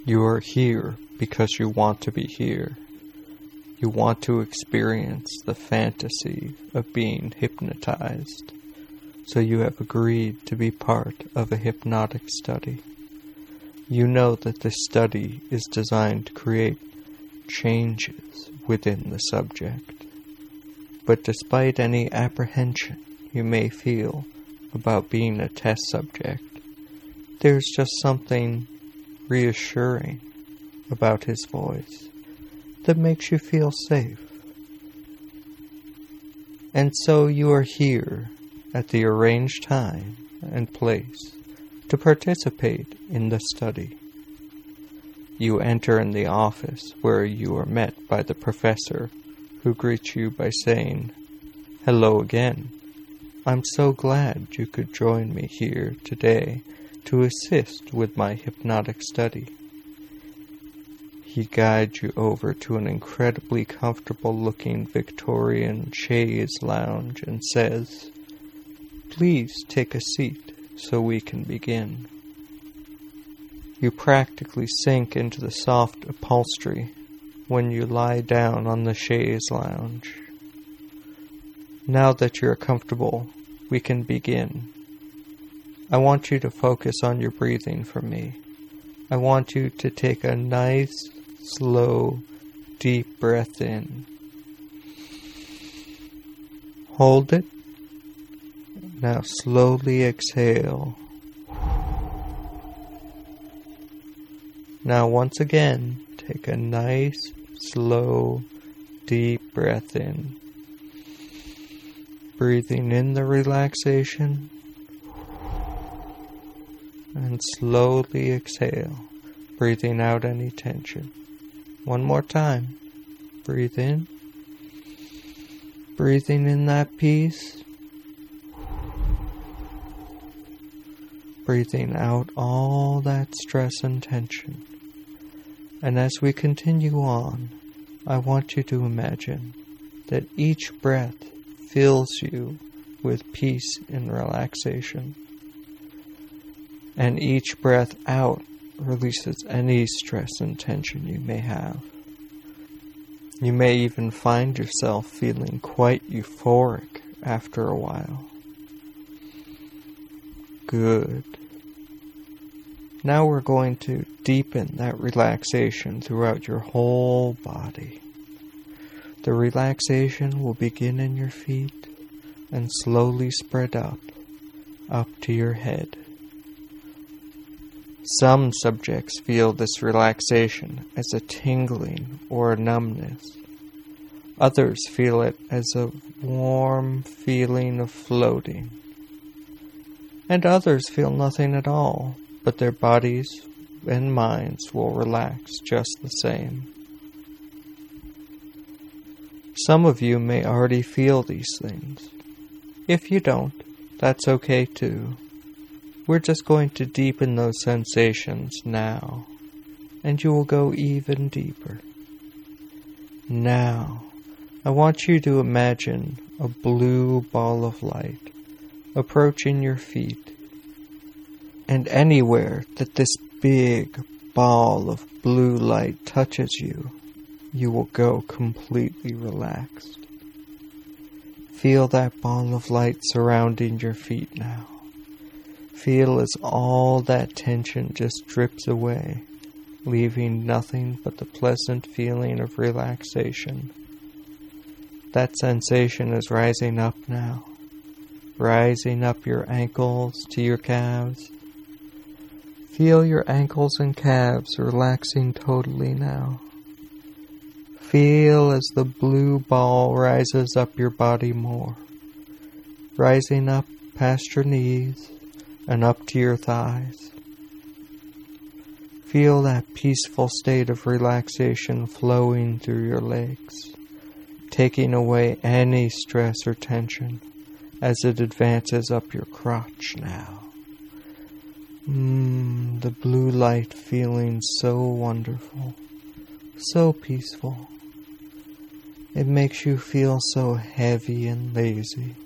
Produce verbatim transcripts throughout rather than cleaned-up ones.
You are here because you want to be here. You want to experience the fantasy of being hypnotized, so you have agreed to be part of a hypnotic study. You know that this study is designed to create changes within the subject. But despite any apprehension you may feel about being a test subject, there's just something reassuring about his voice that makes you feel safe. And so you are here at the arranged time and place to participate in the study. You enter in the office where you are met by the professor, who greets you by saying, "Hello again. I'm so glad you could join me here today to assist with my hypnotic study." He guides you over to an incredibly comfortable-looking Victorian chaise lounge and says, "Please take a seat so we can begin." You practically sink into the soft upholstery when you lie down on the chaise lounge. Now that you're comfortable, we can begin. I want you to focus on your breathing for me. I want you to take a nice, slow, deep breath in. Hold it. Now slowly exhale. Now once again, take a nice, slow, deep breath in. Breathing in the relaxation and slowly exhale, breathing out any tension. One more time. Breathe in. Breathing in that peace. Breathing out all that stress and tension. And as we continue on, I want you to imagine that each breath fills you with peace and relaxation. And each breath out releases any stress and tension you may have. You may even find yourself feeling quite euphoric after a while. Good. Now we're going to deepen that relaxation throughout your whole body. The relaxation will begin in your feet and slowly spread up, up to your head. Some subjects feel this relaxation as a tingling or a numbness. Others feel it as a warm feeling of floating. And others feel nothing at all, but their bodies and minds will relax just the same. Some of you may already feel these things. If you don't, that's okay too. We're just going to deepen those sensations now, and you will go even deeper. Now, I want you to imagine a blue ball of light approaching your feet. And anywhere that this big ball of blue light touches you, you will go completely relaxed. Feel that ball of light surrounding your feet now. Feel as all that tension just drips away, leaving nothing but the pleasant feeling of relaxation. That sensation is rising up now, rising up your ankles to your calves. Feel your ankles and calves relaxing totally now. Feel as the blue ball rises up your body more, rising up past your knees and up to your thighs. Feel that peaceful state of relaxation flowing through your legs, taking away any stress or tension as it advances up your crotch now. Mmm, the blue light feeling so wonderful, so peaceful. It makes you feel so heavy and lazy.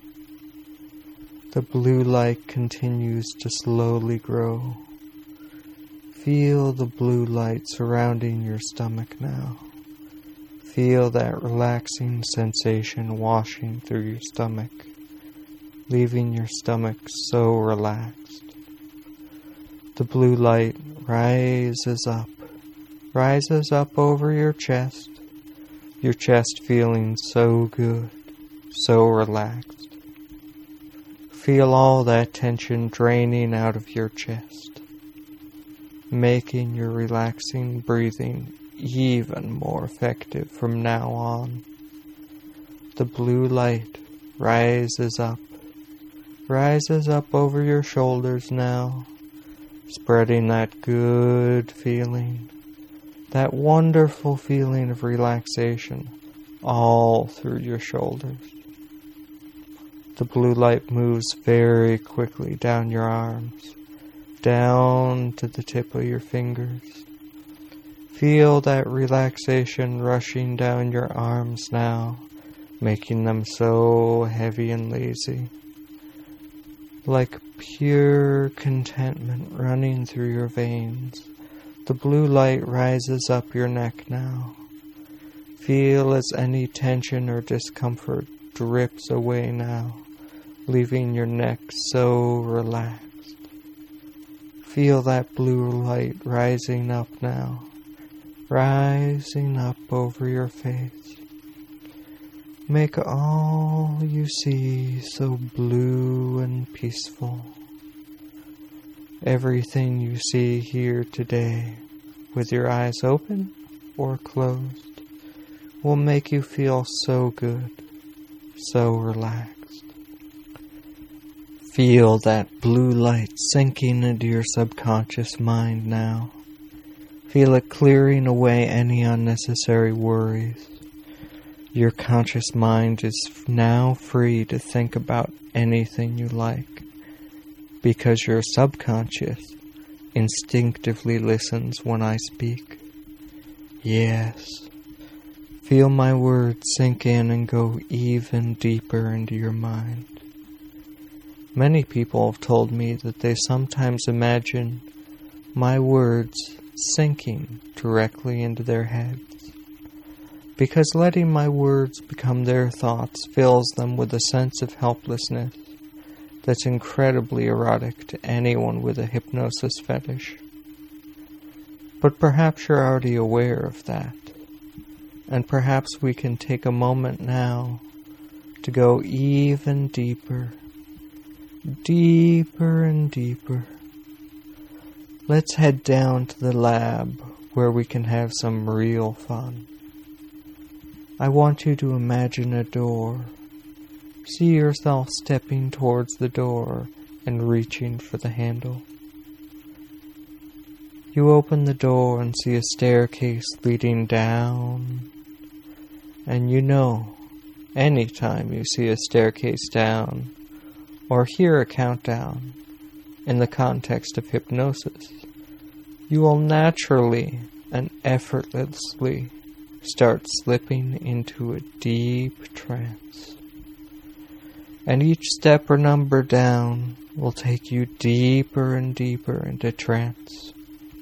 The blue light continues to slowly grow. Feel the blue light surrounding your stomach now. Feel that relaxing sensation washing through your stomach, leaving your stomach so relaxed. The blue light rises up, rises up over your chest, your chest feeling so good, so relaxed. Feel all that tension draining out of your chest, making your relaxing breathing even more effective from now on. The blue light rises up, rises up over your shoulders now, spreading that good feeling, that wonderful feeling of relaxation all through your shoulders. The blue light moves very quickly down your arms, down to the tip of your fingers. Feel that relaxation rushing down your arms now, making them so heavy and lazy. Like pure contentment running through your veins, the blue light rises up your neck now. Feel as any tension or discomfort drips away now, leaving your neck so relaxed. Feel that blue light rising up now, rising up over your face. Make all you see so blue and peaceful. Everything you see here today, with your eyes open or closed, will make you feel so good, so relaxed. Feel that blue light sinking into your subconscious mind now. Feel it clearing away any unnecessary worries. Your conscious mind is now free to think about anything you like, because your subconscious instinctively listens when I speak. Yes, feel my words sink in and go even deeper into your mind. Many people have told me that they sometimes imagine my words sinking directly into their heads, because letting my words become their thoughts fills them with a sense of helplessness that's incredibly erotic to anyone with a hypnosis fetish. But perhaps you're already aware of that, and perhaps we can take a moment now to go even deeper, deeper and deeper. Let's head down to the lab where we can have some real fun. I want you to imagine a door. See yourself stepping towards the door and reaching for the handle. You open the door and see a staircase leading down. And you know, anytime you see a staircase down, or hear a countdown, in the context of hypnosis, you will naturally and effortlessly start slipping into a deep trance. And each step or number down will take you deeper and deeper into trance.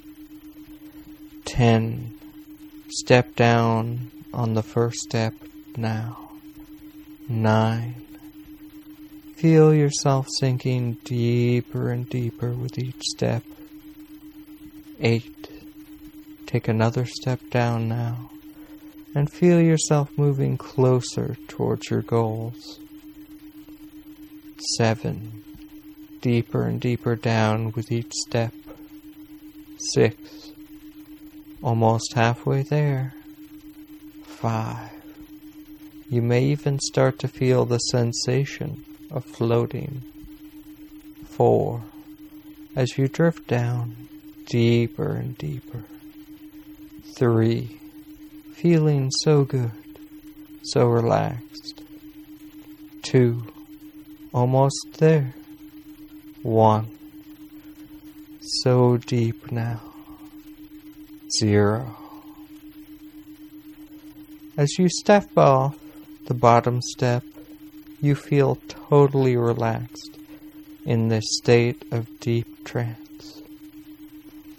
Ten. Step down on the first step now. Nine. Feel yourself sinking deeper and deeper with each step. Eight. Take another step down now, and feel yourself moving closer towards your goals. Seven. Deeper and deeper down with each step. Six. Almost halfway there. Five. You may even start to feel the sensation of floating. Four. As you drift down, deeper and deeper. Three. Feeling so good, so relaxed. Two. Almost there. One. So deep now. Zero. As you step off the bottom step, you feel totally relaxed in this state of deep trance.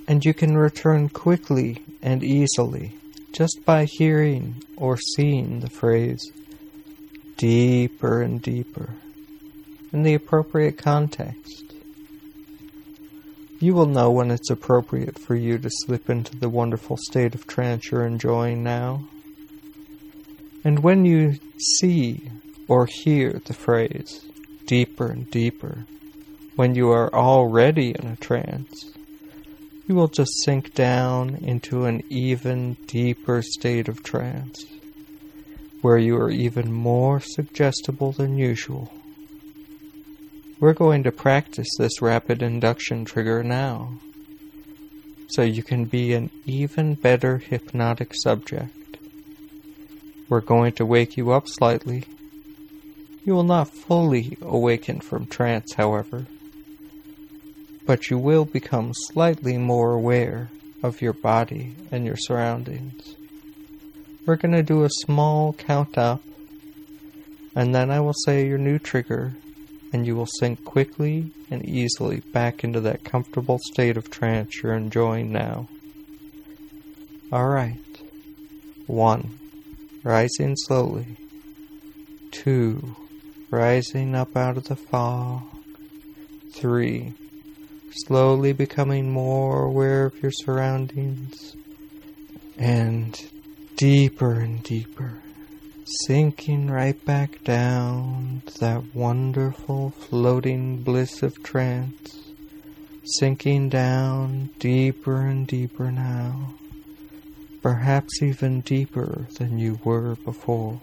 And you can return quickly and easily just by hearing or seeing the phrase deeper and deeper in the appropriate context. You will know when it's appropriate for you to slip into the wonderful state of trance you're enjoying now. And when you see or hear the phrase deeper and deeper, when you are already in a trance, you will just sink down into an even deeper state of trance, where you are even more suggestible than usual. We're going to practice this rapid induction trigger now, so you can be an even better hypnotic subject. We're going to wake you up slightly. You will not fully awaken from trance, however, but you will become slightly more aware of your body and your surroundings. We're going to do a small count up, and then I will say your new trigger, and you will sink quickly and easily back into that comfortable state of trance you're enjoying now. Alright. One, rising slowly. Two, rising up out of the fog. Three, slowly becoming more aware of your surroundings. And deeper and deeper, sinking right back down to that wonderful floating bliss of trance, sinking down deeper and deeper now, perhaps even deeper than you were before.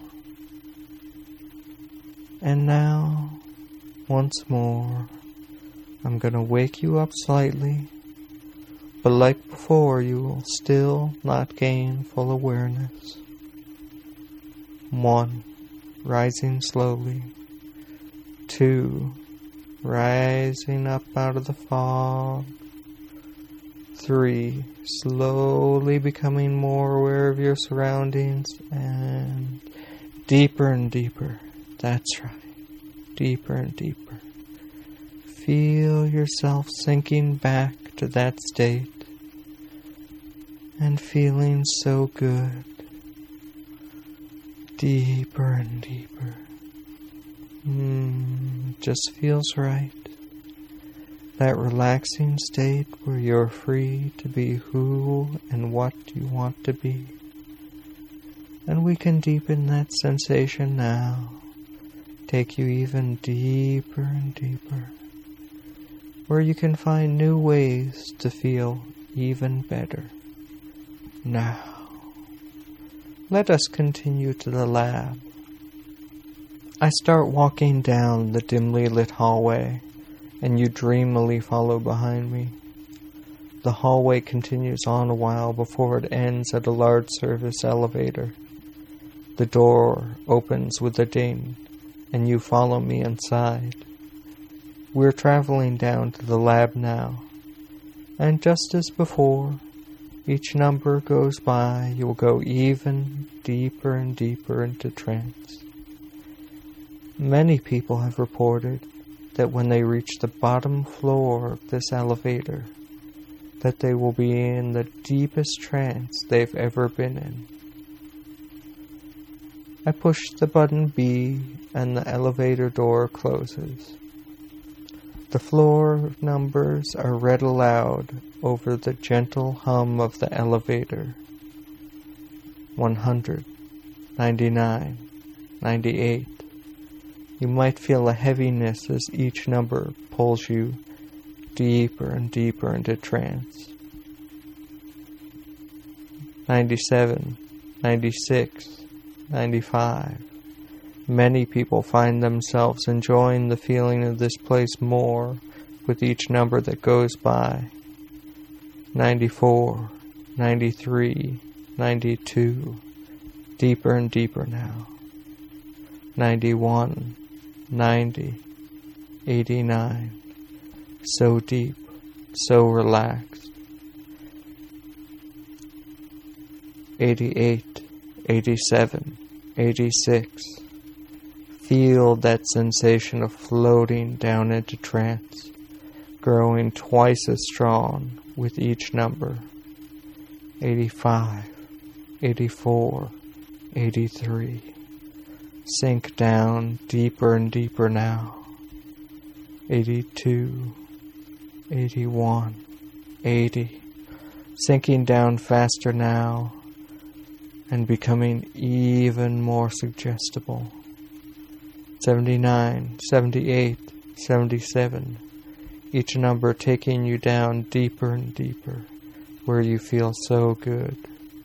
And now, once more, I'm going to wake you up slightly, but like before, you will still not gain full awareness. One, rising slowly. Two, rising up out of the fog. Three, slowly becoming more aware of your surroundings. And deeper and deeper. That's right. Deeper and deeper. Feel yourself sinking back to that state and feeling so good. Deeper and deeper. Mm, just feels right. That relaxing state where you're free to be who and what you want to be. And we can deepen that sensation now. Take you even deeper and deeper, where you can find new ways to feel even better. Now, let us continue to the lab. I start walking down the dimly lit hallway, and you dreamily follow behind me. The hallway continues on a while before it ends at a large service elevator. The door opens with a ding, and you follow me inside. We're traveling down to the lab now, and just as before, each number goes by, you will go even deeper and deeper into trance. Many people have reported that when they reach the bottom floor of this elevator, that they will be in the deepest trance they've ever been in. I push the button B and the elevator door closes. The floor numbers are read aloud over the gentle hum of the elevator. one hundred, ninety-nine, ninety-eight. You might feel a heaviness as each number pulls you deeper and deeper into trance. ninety-seven, ninety-six, ninety-five. Many people find themselves enjoying the feeling of this place more with each number that goes by. ninety-four, ninety-three, ninety-two. Deeper and deeper now. ninety-one, ninety, eighty-nine. So deep, so relaxed. eighty-eight, eighty-seven, eighty-six. Feel that sensation of floating down into trance, growing twice as strong with each number. eighty-five, eighty-four, eighty-three. Sink down deeper and deeper now. eighty-two, eighty-one, eighty. Sinking down faster now and becoming even more suggestible. seventy-nine, seventy-eight, seventy-seven. Each number taking you down deeper and deeper, where you feel so good.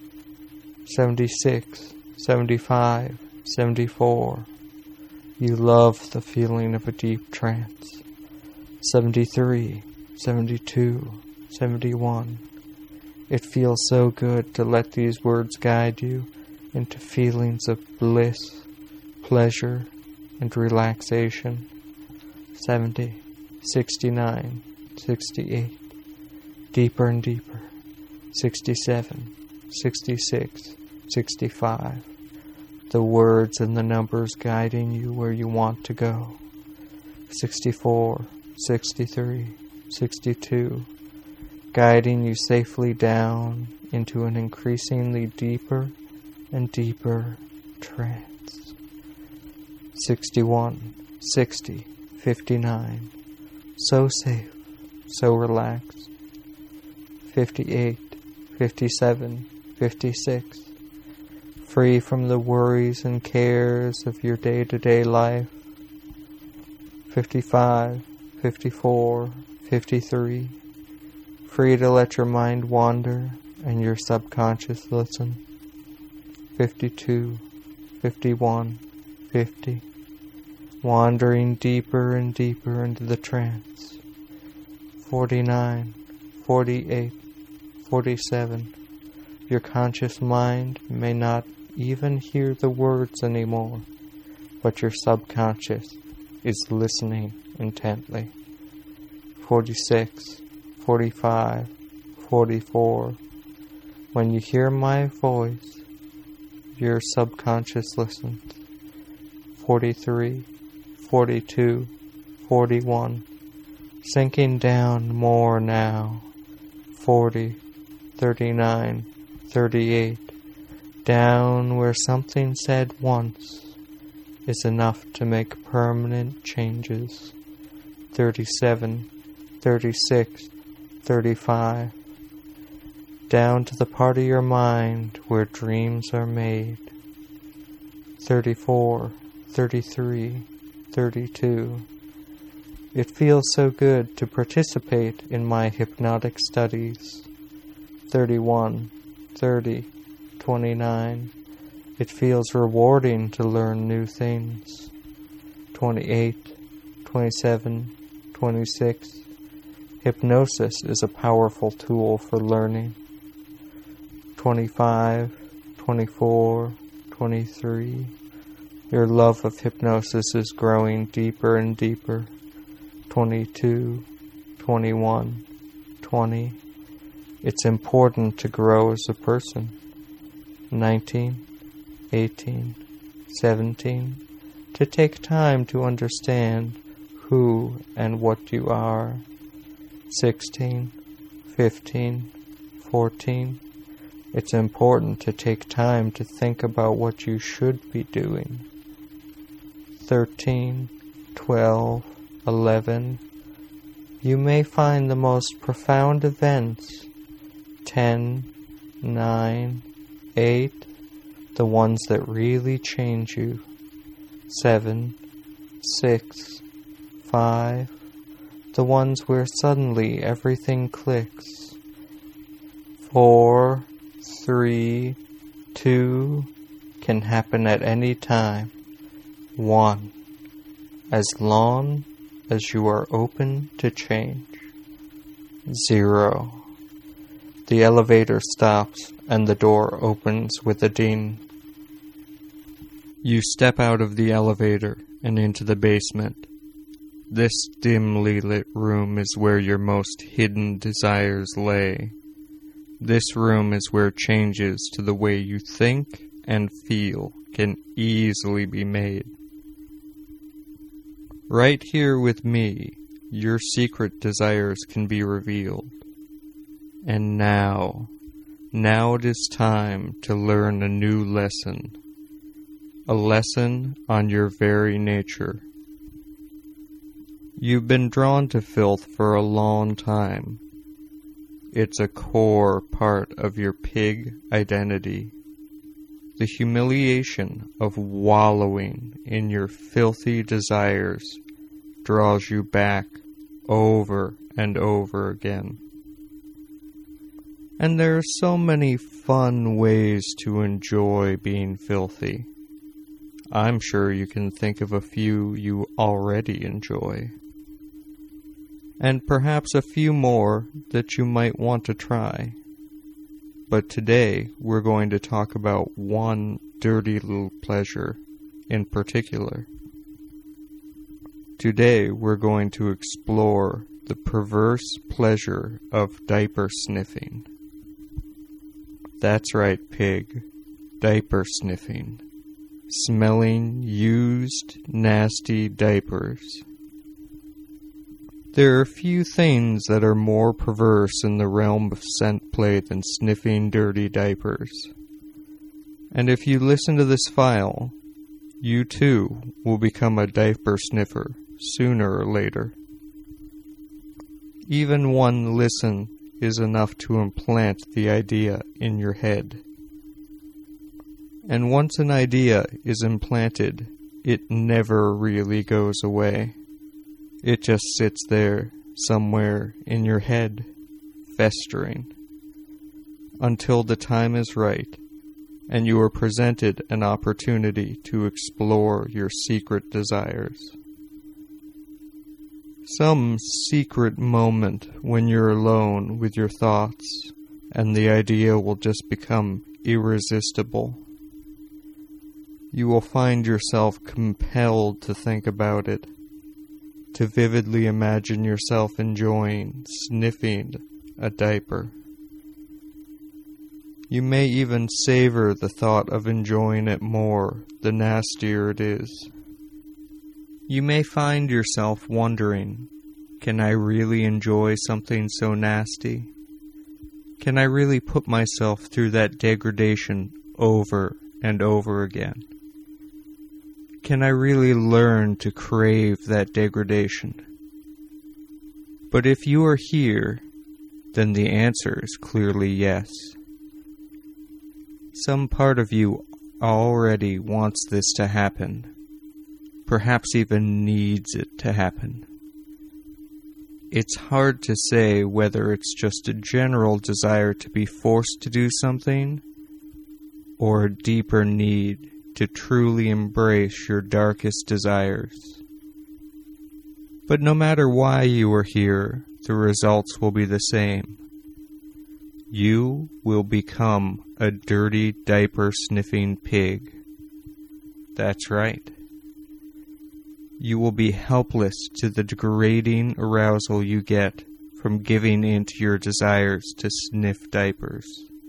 seventy-six, seventy-five, seventy-four. You love the feeling of a deep trance. seventy-three, seventy-two, seventy-one. It feels so good to let these words guide you into feelings of bliss, pleasure, and relaxation. seventy, sixty-nine, sixty-eight. Deeper and deeper. sixty-seven, sixty-six, sixty-five. The words and the numbers guiding you where you want to go. sixty-four, sixty-three, sixty-two. Guiding you safely down into an increasingly deeper and deeper trance. sixty-one, sixty, fifty-nine. So safe, so relaxed. fifty-eight, fifty-seven, fifty-six. Free from the worries and cares of your day-to-day life. fifty-five, fifty-four, fifty-three. Free to let your mind wander and your subconscious listen. fifty-two, fifty-one, fifty. Wandering deeper and deeper into the trance. forty-nine, forty-eight, forty-seven. Your conscious mind may not even hear the words anymore, but your subconscious is listening intently. forty-six, forty-five, forty-four. When you hear my voice, your subconscious listens. forty-three, forty-two, forty-one. Sinking down more now. forty, thirty-nine, thirty-eight. Down where something said once is enough to make permanent changes. thirty-seven, thirty-six, thirty-five. Down to the part of your mind where dreams are made. thirty-four, thirty-three, thirty-two. It feels so good to participate in my hypnotic studies. thirty-one, thirty, twenty-nine. It feels rewarding to learn new things. twenty-eight, twenty-seven, twenty-six. Hypnosis is a powerful tool for learning. twenty-five, twenty-four, twenty-three. Your love of hypnosis is growing deeper and deeper. twenty-two, twenty-one, twenty. It's important to grow as a person. nineteen, eighteen, seventeen. To take time to understand who and what you are. sixteen, fifteen, fourteen. It's important to take time to think about what you should be doing. thirteen, twelve, eleven. You may find the most profound events. ten, nine, eight. The ones that really change you. seven, six, five. The ones where suddenly everything clicks. four, three, two. Can happen at any time. one. As long as you are open to change. zero. The elevator stops and the door opens with a ding. You step out of the elevator and into the basement. This dimly lit room is where your most hidden desires lay. This room is where changes to the way you think and feel can easily be made. Right here with me, your secret desires can be revealed. And now, now it is time to learn a new lesson, a lesson on your very nature. You've been drawn to filth for a long time. It's a core part of your pig identity. The humiliation of wallowing in your filthy desires draws you back over and over again. And there are so many fun ways to enjoy being filthy. I'm sure you can think of a few you already enjoy. And perhaps a few more that you might want to try. But today we're going to talk about one dirty little pleasure in particular. Today we're going to explore the perverse pleasure of diaper sniffing. That's right, pig. Diaper sniffing. Smelling used, nasty diapers. There are few things that are more perverse in the realm of scent play than sniffing dirty diapers. And if you listen to this file, you too will become a diaper sniffer sooner or later. Even one listen is enough to implant the idea in your head. And once an idea is implanted, it never really goes away. It just sits there, somewhere in your head, festering, until the time is right, and you are presented an opportunity to explore your secret desires. Some secret moment when you're alone with your thoughts, and the idea will just become irresistible. You will find yourself compelled to think about it, to vividly imagine yourself enjoying sniffing a diaper. You may even savor the thought of enjoying it more the nastier it is. You may find yourself wondering, can I really enjoy something so nasty? Can I really put myself through that degradation over and over again? Can I really learn to crave that degradation? But if you are here, then the answer is clearly yes. Some part of you already wants this to happen, perhaps even needs it to happen. It's hard to say whether it's just a general desire to be forced to do something, or a deeper need to truly embrace your darkest desires. But no matter why you are here, the results will be the same. You will become a dirty diaper-sniffing pig. That's right. You will be helpless to the degrading arousal you get from giving in to your desires to sniff diapers.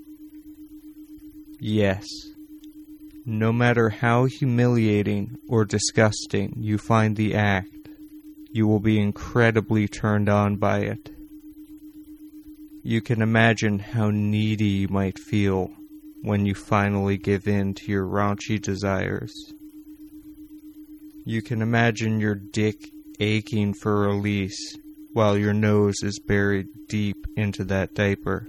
Yes. No matter how humiliating or disgusting you find the act, you will be incredibly turned on by it. You can imagine how needy you might feel when you finally give in to your raunchy desires. You can imagine your dick aching for release while your nose is buried deep into that diaper.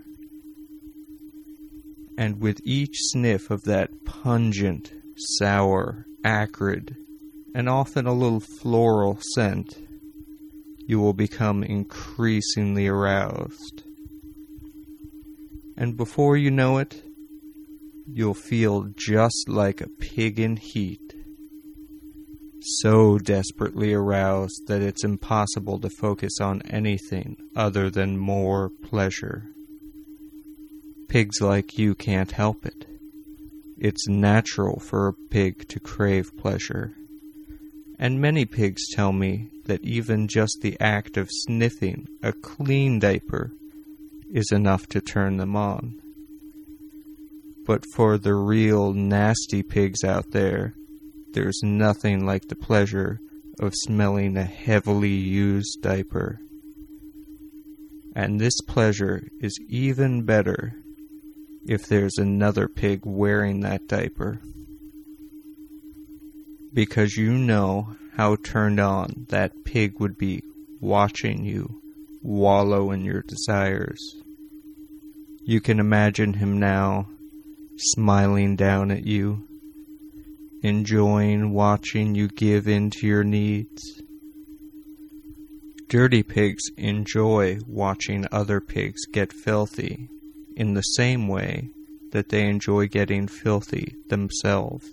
And with each sniff of that pungent, sour, acrid, and often a little floral scent, you will become increasingly aroused. And before you know it, you'll feel just like a pig in heat, so desperately aroused that it's impossible to focus on anything other than more pleasure. Pigs like you can't help it. It's natural for a pig to crave pleasure. And many pigs tell me that even just the act of sniffing a clean diaper is enough to turn them on. But for the real nasty pigs out there, there's nothing like the pleasure of smelling a heavily used diaper. And this pleasure is even better if there's another pig wearing that diaper, because you know how turned on that pig would be watching you wallow in your desires. You can imagine him now, smiling down at you, enjoying watching you give in to your needs. Dirty pigs enjoy watching other pigs get filthy in the same way that they enjoy getting filthy themselves.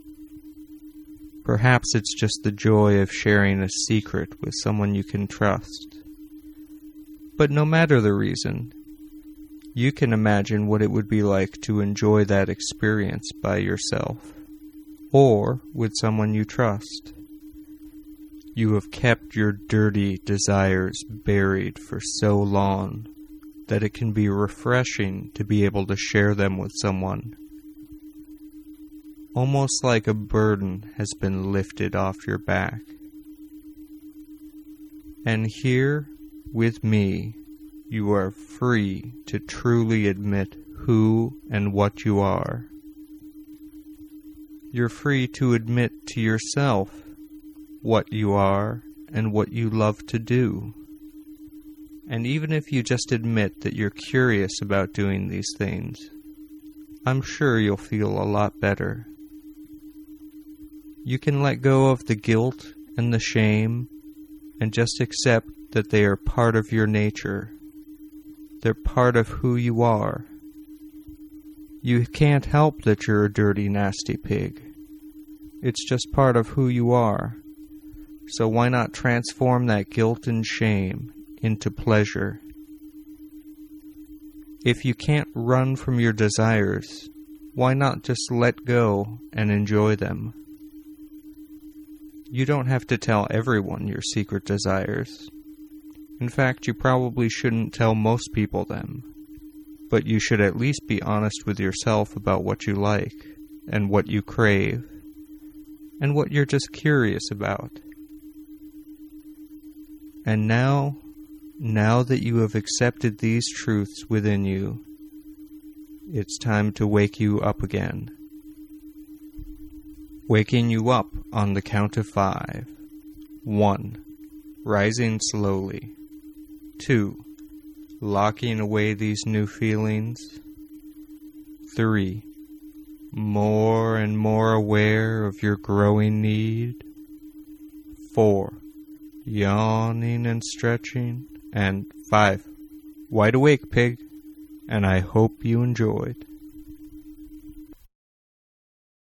Perhaps it's just the joy of sharing a secret with someone you can trust. But no matter the reason, you can imagine what it would be like to enjoy that experience by yourself, or with someone you trust. You have kept your dirty desires buried for so long that it can be refreshing to be able to share them with someone. Almost like a burden has been lifted off your back. And here, with me, you are free to truly admit who and what you are. You're free to admit to yourself what you are and what you love to do. And even if you just admit that you're curious about doing these things, I'm sure you'll feel a lot better. You can let go of the guilt and the shame and just accept that they are part of your nature. They're part of who you are. You can't help that you're a dirty, nasty pig. It's just part of who you are. So why not transform that guilt and shame into pleasure? If you can't run from your desires, why not just let go and enjoy them? You don't have to tell everyone your secret desires. In fact, you probably shouldn't tell most people them. But you should at least be honest with yourself about what you like, and what you crave, and what you're just curious about. And now, now that you have accepted these truths within you, it's time to wake you up again. Waking you up on the count of five. One, rising slowly. Two, locking away these new feelings. Three, more and more aware of your growing need. Four, yawning and stretching. And five, wide awake, pig. And I hope you enjoyed.